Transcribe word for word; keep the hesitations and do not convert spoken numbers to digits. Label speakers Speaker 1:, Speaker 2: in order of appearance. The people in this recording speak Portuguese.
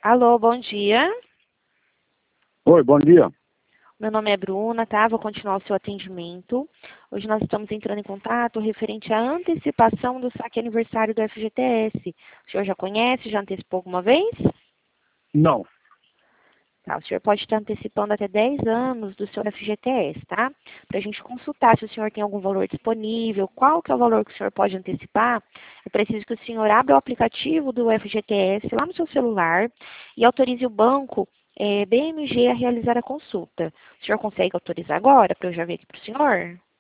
Speaker 1: Alô, bom dia.
Speaker 2: Oi, bom dia.
Speaker 1: Meu nome é Bruna, tá? Vou continuar o seu atendimento. Hoje nós estamos entrando em contato referente à antecipação do saque aniversário do F G T S. O senhor já conhece? Já antecipou alguma vez?
Speaker 2: Não.
Speaker 1: Tá, o senhor pode estar antecipando até dez anos do seu F G T S, tá? Para a gente consultar se o senhor tem algum valor disponível, qual que é o valor que o senhor pode antecipar, é preciso que o senhor abra o aplicativo do F G T S lá no seu celular e autorize o banco é, B M G a realizar a consulta. O senhor consegue autorizar agora, para eu já ver aqui para o senhor?